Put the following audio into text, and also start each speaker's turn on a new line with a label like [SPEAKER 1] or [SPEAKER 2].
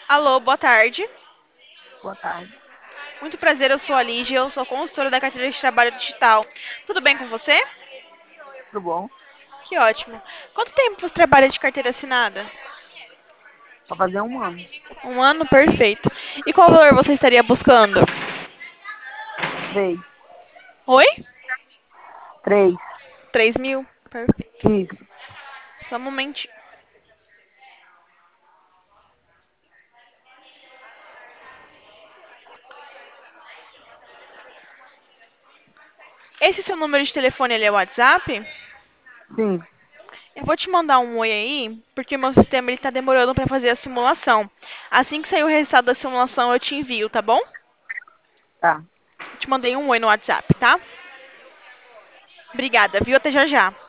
[SPEAKER 1] Alô, boa tarde.
[SPEAKER 2] Boa tarde.
[SPEAKER 1] Muito prazer, eu sou a Lígia, eu sou consultora da carteira de trabalho digital. Tudo bem com você?
[SPEAKER 2] Tudo bom?
[SPEAKER 1] Que ótimo. Quanto tempo você trabalha de carteira assinada?
[SPEAKER 2] Pra fazer um ano.
[SPEAKER 1] Um ano? Perfeito. E qual valor você estaria buscando?
[SPEAKER 2] 3.
[SPEAKER 1] Oi?
[SPEAKER 2] 3.
[SPEAKER 1] 3.000? Perfeito.
[SPEAKER 2] Isso.
[SPEAKER 1] Só um momentinho. Esse seu número de telefone ele é o WhatsApp?
[SPEAKER 2] Sim.
[SPEAKER 1] Eu vou te mandar um oi aí, porque o meu sistema ele tá demorando para fazer a simulação. Assim que sair o resultado da simulação, eu te envio, tá bom?
[SPEAKER 2] Tá.
[SPEAKER 1] Eu te mandei um oi no WhatsApp, tá? Obrigada, viu? Até já já.